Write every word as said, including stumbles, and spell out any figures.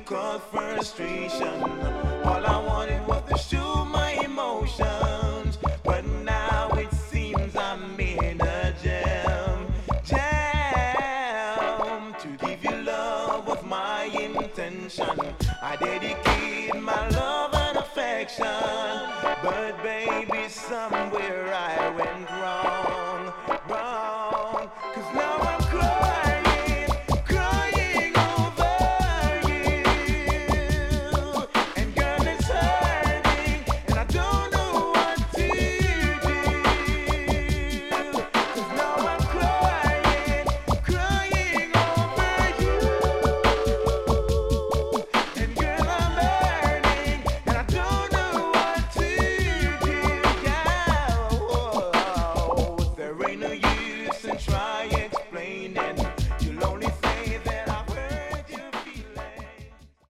cause frustration. All I wanted was to show my emotions, but now it seems I'm in a jam. Jam. To give you love was my intention. I dedicate my love and affection, but baby, somewhere I went